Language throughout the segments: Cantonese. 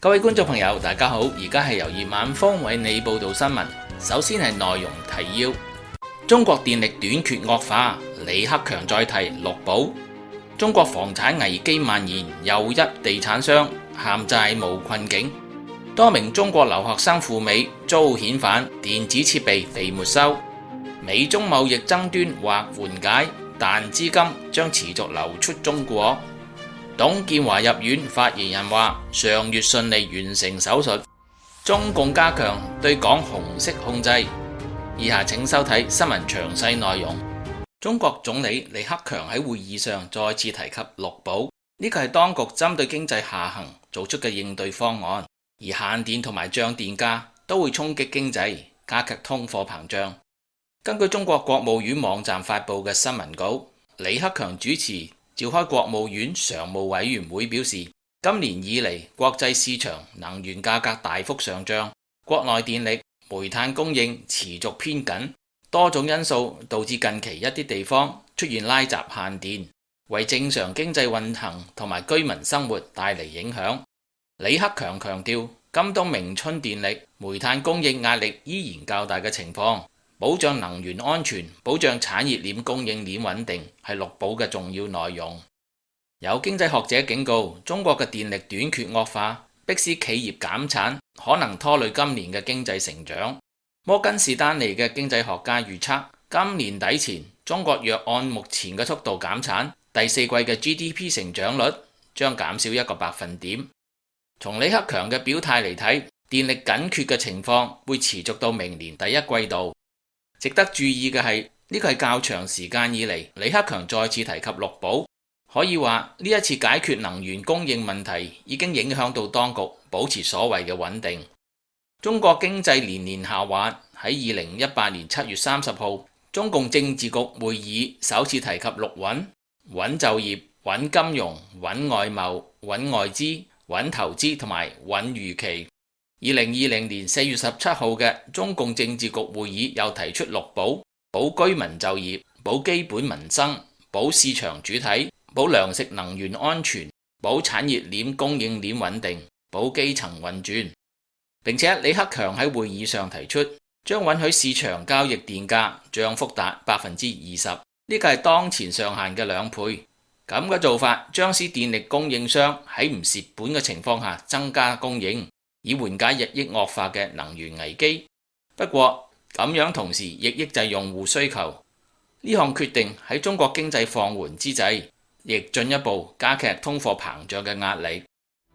各位觀眾朋友，大家好，而家係由葉晚風為你報道新聞。首先係內容提要：中國電力短缺惡化，李克強再提六保；中國房產危機蔓延，又一地產商陷債務困境；多名中國留學生赴美遭遣返，電子設備被沒收；美中貿易爭端或緩解，但資金將持續流出中國。董建華入院，發言人話上月順利完成手術。中共加強對港紅色控制。以下請收睇新聞詳細內容。中國總理李克強喺會議上再次提及六保，呢個係當局針對經濟下行做出嘅應對方案，而限電同埋漲電價都會衝擊經濟，加劇通貨膨脹。根據中國國務院網站發佈嘅新聞稿，李克強主持召開國務院常務委員會表示，今年以嚟國際市場能源價格大幅上漲，國內電力、煤炭供應持續偏緊，多種因素導致近期一啲地方出現拉閘限電，為正常經濟運行同埋居民生活帶嚟影響。李克強強調，今冬明春電力、煤炭供應壓力依然較大嘅情況，保障能源安全、保障產業鏈供應鏈穩定係六保嘅重要內容。有經濟學者警告，中國嘅電力短缺惡化，迫使企業減產，可能拖累今年嘅經濟成長。摩根士丹利嘅經濟學家預測，今年底前中國若按目前嘅速度減產，第四季嘅 GDP 成長率將減少1個百分點。從李克強嘅表態嚟睇，電力緊缺嘅情況會持續到明年第一季度。值得注意嘅係，呢個係較長時間以嚟李克強再次提及六保，可以話呢一次解決能源供應問題已經影響到當局保持所謂嘅穩定。中國經濟年年下滑，喺2018年7月30號，中共政治局會議首次提及六穩：穩就業、穩金融、穩外貿、穩外資、穩投資同埋穩預期。2020年4月17號嘅中共政治局會議又提出六保：保居民就業、保基本民生、保市場主體、保糧食能源安全、保產業鏈供應鏈穩定、保基層運轉。並且李克強喺會議上提出，將允許市場交易電價漲幅達20%，呢個係當前上限嘅2倍。咁嘅做法將使電力供應商喺唔蝕本嘅情況下增加供應，以緩解日益惡化嘅能源危機。不過咁樣同時亦抑制用戶需求。呢項決定喺中國經濟放緩之際，亦進一步加劇通貨膨脹嘅壓力。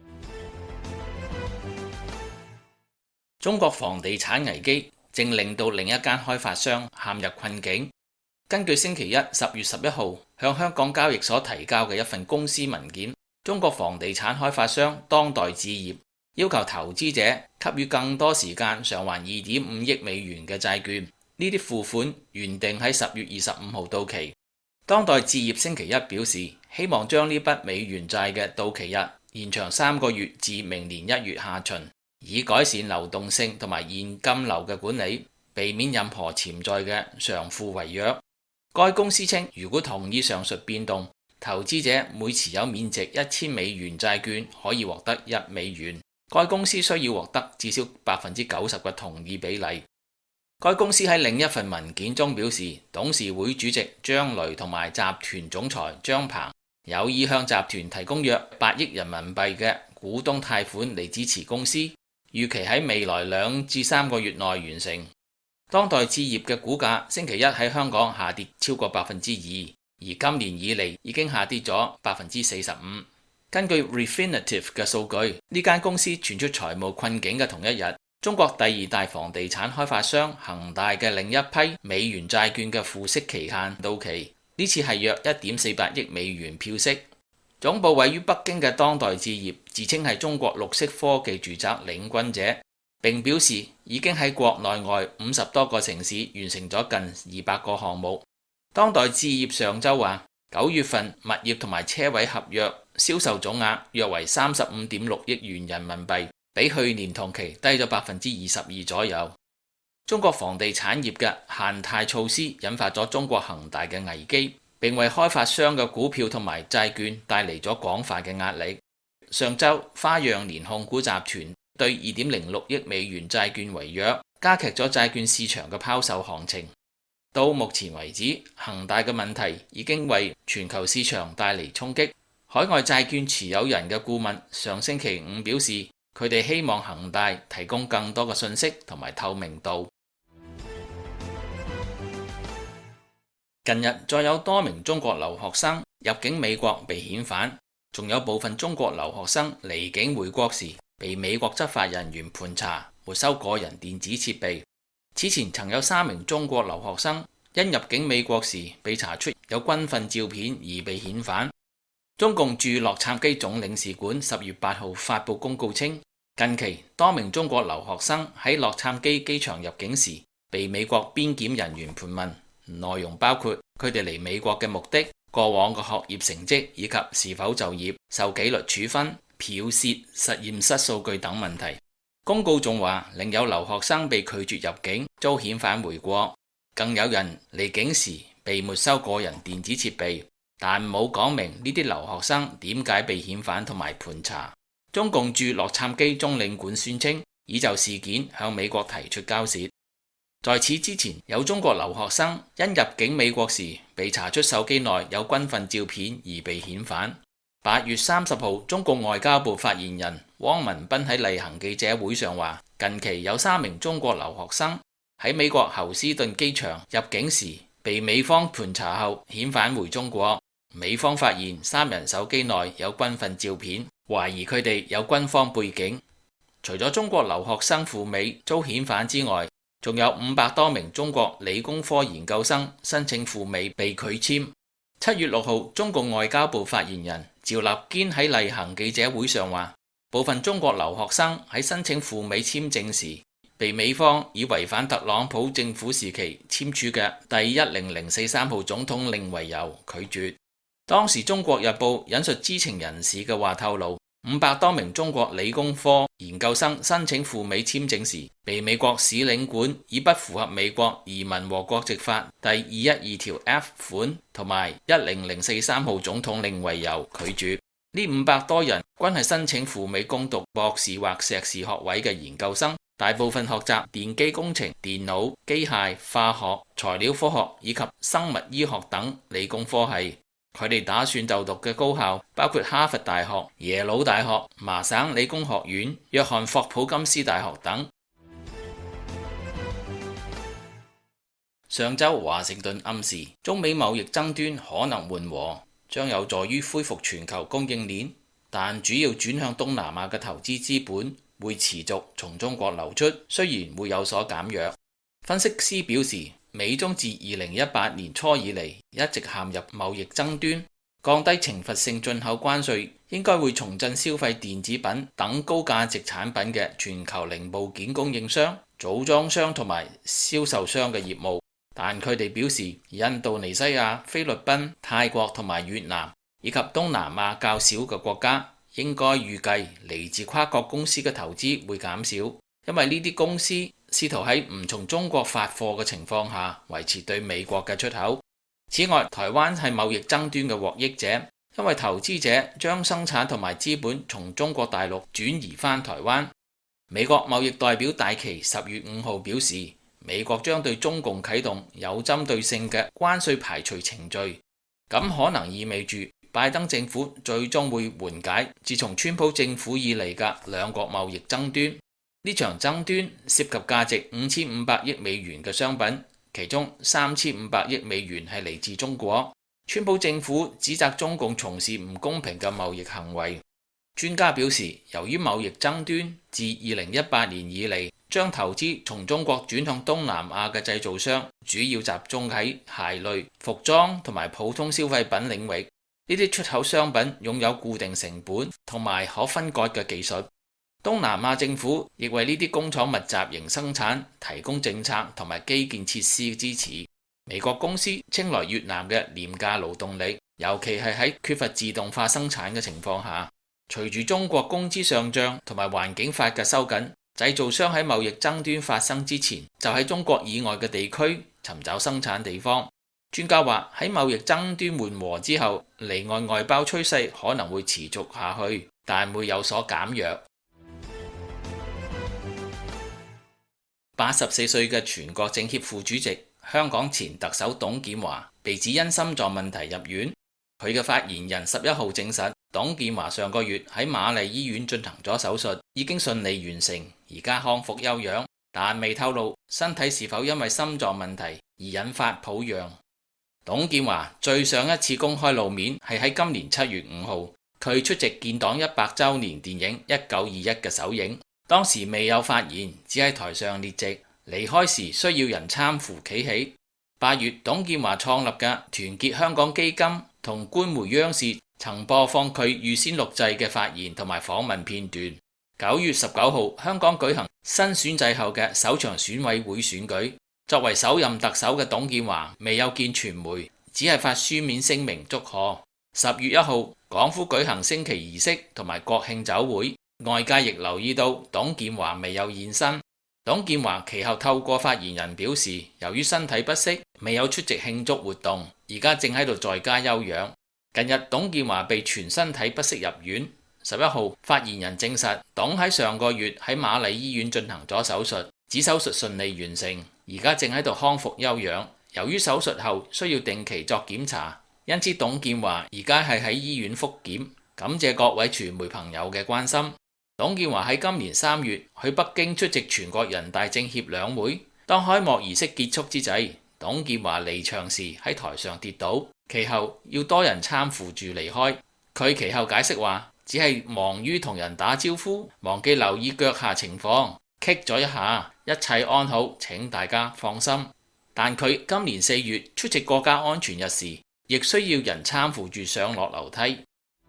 中國房地產危機正令到另一間開發商陷入困境。根據星期一10月11號向香港交易所提交嘅一份公司文件，中國房地產開發商當代置業要求投資者給予更多時間償還2.5億美元嘅債券，呢啲付款原定喺10月25號到期。當代置業星期一表示，希望將呢筆美元債嘅到期日延長3個月至明年1月下旬，以改善流動性同埋現金流嘅管理，避免任何潛在嘅償付違約。該公司稱，如果同意上述變動，投資者每持有面值1000美元債券可以獲得1美元。該公司需要獲得至少90%嘅同意比例。該公司喺另一份文件中表示，董事會主席張雷同埋集團總裁張鵬有意向集團提供約8億人民幣嘅股東貸款嚟支持公司，預期喺未來2至3個月內完成。當代置業嘅股價星期一喺香港下跌超過2%，而今年以嚟已經下跌咗45%。根據 Refinitiv 嘅數據，呢間公司傳出財務困境嘅同一日，中國第2大房地產開發商恒大嘅另一批美元債券嘅付息期限到期，呢次係約1.48億美元票息。總部位於北京嘅當代置業自稱係中國綠色科技住宅領軍者，並表示已經喺國內外50多個城市完成咗近200個項目。當代置業上週話，9月份物業同埋車位合約銷售總額約為35.6億元人民幣，比去年同期低咗22%左右。中國房地產業嘅限貸措施引發咗中國恒大嘅危機，並為開發商嘅股票同埋債券帶嚟咗廣泛嘅壓力。 上週花樣年控股集團對2.06億美元債券違約，加劇咗債券市場嘅拋售行情。到目前為止，恒大嘅問題已經為全球市場帶嚟衝擊。海外債券持有人嘅顧問上星期五表示，佢哋希望恒大提供更多嘅信息同埋透明度。近日再有多名中國留學生入境美國被遣返，仲有部分中國留學生離境回國時被美國執法人員盤查，沒收個人電子設備。此前曾有3名中國留學生因入境美國時被查出有軍訓照片而被遣返。中共駐洛杉磯總領事館10月8號發布公告稱，近期多名中國留學生喺洛杉磯機場入境時被美國邊檢人員盤問，內容包括佢哋嚟美國嘅目的、過往嘅學業成績以及是否就業、受紀律處分、剽竊實驗室數據等問題。公告仲話，另有留學生被拒絕入境，遭遣返回國，更有人離境時被沒收個人電子設備，但冇講明呢啲留學生點解被遣返同埋盤查。中共駐洛杉磯總領館宣稱，已就事件向美國提出交涉。在此之前，有中國留學生因入境美國時被查出手機內有軍訓照片而被遣返。8月30號，中共外交部發言人汪文斌喺例行記者會上話，近期有3名中國留學生喺美國侯斯頓機場入境時被美方盤查後遣返回中國。美方發現3人手機內有軍訓照片，懷疑佢哋有軍方背景。除咗中國留學生赴美遭遣返之外，仲有500多名中國理工科研究生申請赴美被拒簽。7月6號，中共外交部發言人趙立堅喺例行記者會上話，部分中國留學生喺申請赴美簽證時，被美方以違反特朗普政府時期簽署嘅第10043號總統令為由拒絕。當時中國日報引述知情人士嘅話透露，500多名中國理工科研究生申請赴美簽證時，被美國使領館以不符合美國移民和國籍法第212條 F 款同埋10043號總統令為由拒絕。呢500多人均係申請赴美攻讀博士或碩士學位嘅研究生，大部分學習電機工程、電腦、機械、化學、材料科學以及生物醫學等理工科系。佢哋打算就讀嘅高校包括哈佛大學、耶魯大學、麻省理工學院、約翰霍普金斯大學等。上週華盛頓暗示中美貿易爭端可能緩和，將有助於恢復全球供應鏈，但主要轉向東南亞嘅投資資本會持續從中國流出，雖然會有所減弱。分析師表示，美中自2018年初以嚟一直陷入貿易爭端，降低懲罰性進口關稅應該會重振消費電子品等高價值產品嘅全球零部件供應商、組裝商同埋銷售商嘅業務。但佢哋表示，印度尼西亞、菲律賓、泰國同埋越南以及東南亞較少嘅國家，應該預計嚟自跨國公司嘅投資會減少，因為呢啲公司試圖喺唔從中國發貨嘅情況下維持對美國嘅出口。此外，台灣係貿易爭端嘅獲益者，因為投資者將生產同埋資本從中國大陸轉移返台灣。美國貿易代表戴琪10月5號表示，美國將對中共啟動有針對性嘅關稅排除程序，咁可能意味住拜登政府最終會緩解自從川普政府以嚟嘅兩國貿易爭端。呢場爭端涉及價值5500億美元嘅商品，其中3500億美元係嚟自中國。川普政府指責中共從事唔公平嘅貿易行為。專家表示，由於貿易爭端，自2018年以嚟，將投資從中國轉向東南亞嘅製造商，主要集中喺鞋類、服裝同埋普通消費品領域。呢啲出口商品擁有固定成本同埋可分割嘅技術。東南亞政府亦為呢啲工廠密集型生產提供政策同埋基建設施支持。美國公司青睞越南嘅廉價勞動力，尤其係喺缺乏自動化生產嘅情況下。隨住中國工資上漲同埋環境法嘅收緊，製造商喺貿易爭端發生之前，就喺中國以外嘅地區尋找生產地方。專家話，喺貿易爭端緩和之後，離岸外包趨勢可能會持續下去。 但會有所減弱。84歲嘅全國政協副主席、香港前特首董建華被指因心臟問題入院。佢嘅發言人11號證實，董建華上個月喺瑪麗醫院進行咗手術，已經順利完成，而家康復休養，但未透露身體是否因為心臟問題而引發抱恙。董建華最上一次公開露面係喺今年7月5號，佢出席建黨100週年電影1921嘅首映，當時未有發言，只喺台上列席，離開時需要人攙扶企起。8月，董建華創立嘅團結香港基金同官媒央視曾播放佢預先錄製嘅發言同埋訪問片段。9月19號，香港舉行新選制後嘅首場選委會選舉。作為首任特首嘅董建華未有見傳媒，只係發書面聲明祝賀。10月1號，港府舉行升旗儀式同埋國慶酒會，外界亦留意到董建華未有現身。董建華其後透過發言人表示，由於身體不適，未有出席慶祝活動，而家正喺度在家休養。近日，董建華被傳身體不適入院。11號，發言人證實，董喺上個月喺瑪麗醫院進行咗手術，指手術順利完成，而家正喺度康復休養。由於手術後需要定期作檢查，因此董建華而家係喺醫院復檢。感謝各位傳媒朋友嘅關心。董建華喺今年3月去北京出席全國人大政協兩會，當開幕儀式結束之際，董建華離場時喺台上跌倒，其後要多人攙扶住離開。佢其後解釋話，只係忙於同人打招呼，忘記留意腳下情況，棘咗一下，一切安好，請大家放心。但佢今年4月出席國家安全日時，亦需要人攙扶住上落樓梯。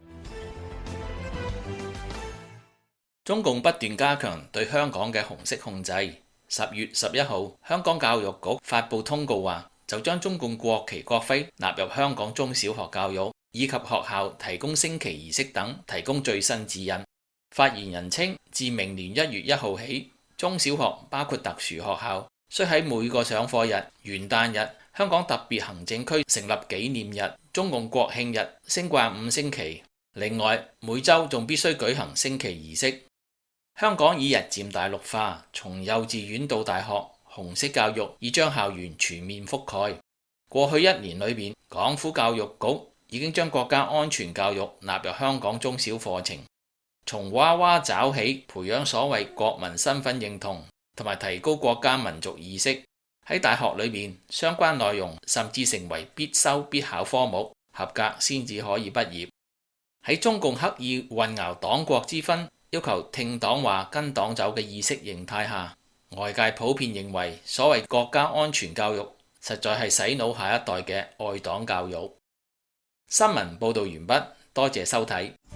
中共不斷加強對香港嘅紅色控制。10月11號，香港教育局發布通告話，就將中共國旗國徽納入香港中小學教育，以及學校提供升旗儀式等提供最新指引。發言人稱，自明年1月1號起，中小學包括特殊學校需喺每個上課日、元旦日、香港特別行政區成立紀念日、中共國慶日升掛5星旗。另外，每週仲必須舉行升旗儀式。香港已日漸大陸化，從幼稚園到大學，紅色教育已將校園全面覆蓋。過去1年裏邊，港府教育局已經將國家安全教育納入香港中小課程，從娃娃抓起，培養所謂國民身份認同，同埋提高國家民族意識。喺大學裏面，相關內容甚至成為必修必考科目，合格先至可以畢業。喺中共刻意混淆黨國之分，要求聽黨話跟黨走嘅意識形態下，外界普遍認為所謂國家安全教育實在係洗腦下一代嘅愛黨教育。新聞報導完畢，多謝收睇。